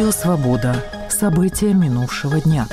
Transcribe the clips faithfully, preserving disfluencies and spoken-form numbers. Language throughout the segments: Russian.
Радио «Свобода». События минувшего дня.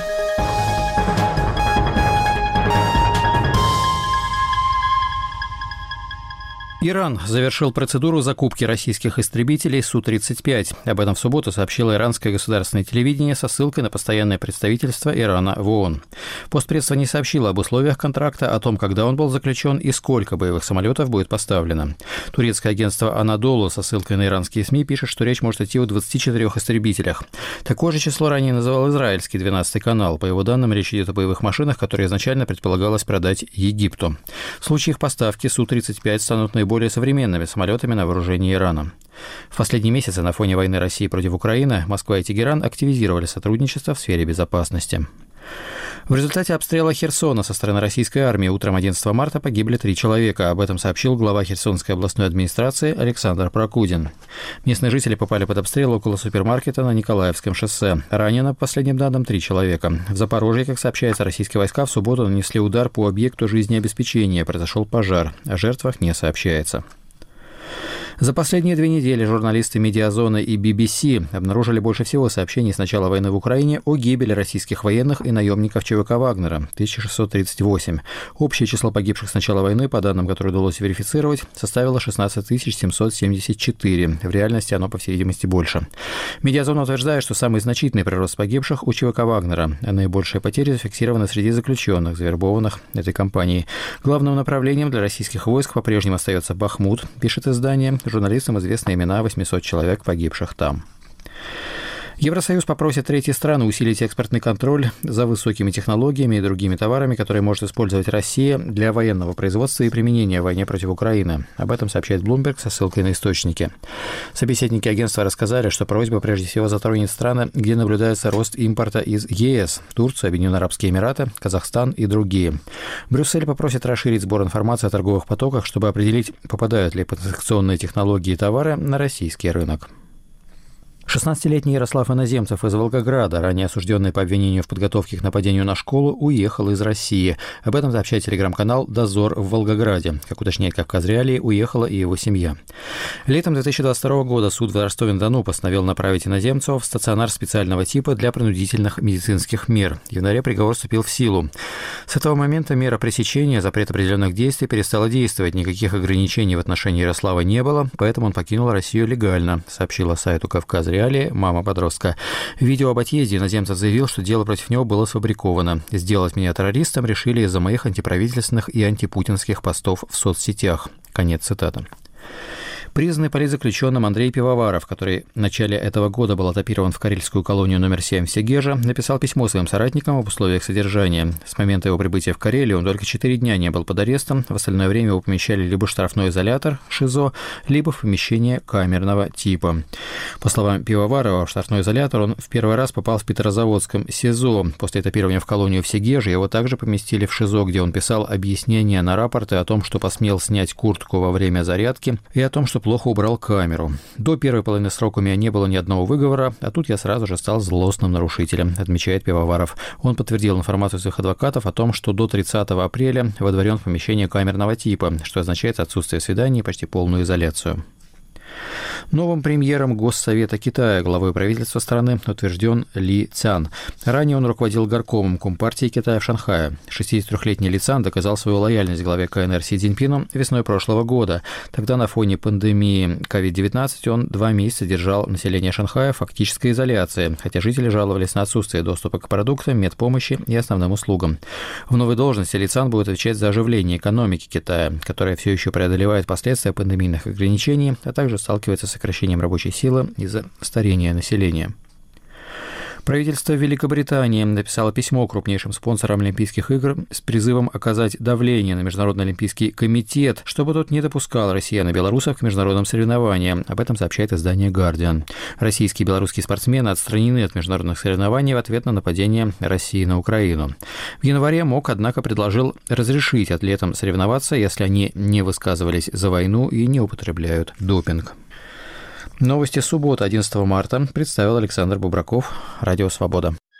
Иран завершил процедуру закупки российских истребителей Су тридцать пять. Об этом в субботу сообщило иранское государственное телевидение со ссылкой на постоянное представительство Ирана в ООН. Постпредство не сообщило об условиях контракта, о том, когда он был заключен и сколько боевых самолетов будет поставлено. Турецкое агентство «Анадолу» со ссылкой на иранские СМИ пишет, что речь может идти о двадцати четырёх истребителях. Такое же число ранее называл израильский двенадцатый канал. По его данным, речь идет о боевых машинах, которые изначально предполагалось продать Египту. В случае их поставки Су тридцать пять станут наиболее более современными самолетами на вооружении Ирана. В последние месяцы на фоне войны России против Украины Москва и Тегеран активизировали сотрудничество в сфере безопасности. В результате обстрела Херсона со стороны российской армии утром одиннадцатого марта погибли три человека. Об этом сообщил глава Херсонской областной администрации Александр Прокудин. Местные жители попали под обстрел около супермаркета на Николаевском шоссе. Ранено, по последним данным, три человека. В Запорожье, как сообщается, российские войска в субботу нанесли удар по объекту жизнеобеспечения. Произошел пожар. О жертвах не сообщается. За последние две недели журналисты «Медиазоны» и би би си обнаружили больше всего сообщений с начала войны в Украине о гибели российских военных и наемников ЧВК «Вагнера» – тысяча шестьсот тридцать восемь. Общее число погибших с начала войны, по данным, которые удалось верифицировать, составило шестнадцать тысяч семьсот семьдесят четыре. В реальности оно, по всей видимости, больше. «Медиазона» утверждает, что самый значительный прирост погибших у ЧВК «Вагнера», а наибольшие потери зафиксированы среди заключенных, завербованных этой компанией. Главным направлением для российских войск по-прежнему остается Бахмут, пишет издание. Журналистам известны имена восьмисот человек, погибших там. Евросоюз попросит третьи страны усилить экспортный контроль за высокими технологиями и другими товарами, которые может использовать Россия для военного производства и применения в войне против Украины. Об этом сообщает Bloomberg со ссылкой на источники. Собеседники агентства рассказали, что просьба прежде всего затронет страны, где наблюдается рост импорта из ЕС – Турция, Объединенные Арабские Эмираты, Казахстан и другие. Брюссель попросит расширить сбор информации о торговых потоках, чтобы определить, попадают ли протекционные технологии и товары на российский рынок. шестнадцатилетний Ярослав Иноземцев из Волгограда, ранее осужденный по обвинению в подготовке к нападению на школу, уехал из России. Об этом сообщает телеграм-канал «Дозор» в Волгограде. Как уточняет «Кавказ Реалии», уехала и его семья. Летом две тысячи двадцать второго года суд в Ростове-на-Дону постановил направить Иноземцева в стационар специального типа для принудительных медицинских мер. В январе приговор вступил в силу. С этого момента мера пресечения, запрет определенных действий перестала действовать. Никаких ограничений в отношении Ярослава не было, поэтому он покинул Россию легально, сообщила сайту «Кавказ Реалии» мама подростка. В видео об отъезде Иноземцев заявил, что дело против него было сфабриковано. Сделать меня террористом решили из-за моих антиправительственных и антипутинских постов в соцсетях. Конец цитаты. Признанный политзаключенным Андрей Пивоваров, который в начале этого года был этапирован в карельскую колонию номер семь в Сегеже, написал письмо своим соратникам об условиях содержания. С момента его прибытия в Карелию он только четыре дня не был под арестом, в остальное время его помещали либо в штрафной изолятор ШИЗО, либо в помещение камерного типа. По словам Пивоварова, в штрафной изолятор он в первый раз попал в Петрозаводском СИЗО. После этапирования в колонию в Сегеже его также поместили в ШИЗО, где он писал объяснения на рапорты о том, что посмел снять куртку во время зарядки, и о том, что плохо убрал камеру. До первой половины срока у меня не было ни одного выговора, а тут я сразу же стал злостным нарушителем, отмечает Пивоваров. Он подтвердил информацию своих адвокатов о том, что до тридцатого апреля водворен в помещение камерного типа, что означает отсутствие свиданий и почти полную изоляцию. Новым премьером Госсовета Китая, главой правительства страны, утвержден Ли Цян. Ранее он руководил горкомом Компартии Китая в Шанхае. шестидесятитрёхлетний Ли Цян доказал свою лояльность главе КНР Си Цзиньпину весной прошлого года. Тогда на фоне пандемии ковид девятнадцать он два месяца держал население Шанхая в фактической изоляции, хотя жители жаловались на отсутствие доступа к продуктам, медпомощи и основным услугам. В новой должности Ли Цян будет отвечать за оживление экономики Китая, которая все еще преодолевает последствия пандемийных ограничений, а также сталкивается с сокращением рабочей силы из-за старения населения. Правительство Великобритании написало письмо крупнейшим спонсорам Олимпийских игр с призывом оказать давление на Международный олимпийский комитет, чтобы тот не допускал россиян и белорусов к международным соревнованиям. Об этом сообщает издание «Гардиан». Российские и белорусские спортсмены отстранены от международных соревнований в ответ на нападение России на Украину. В январе МОК, однако, предложил разрешить атлетам соревноваться, если они не высказывались за войну и не употребляют допинг. Новости субботы, одиннадцатого марта, представил Александр Бубраков, Радио «Свобода».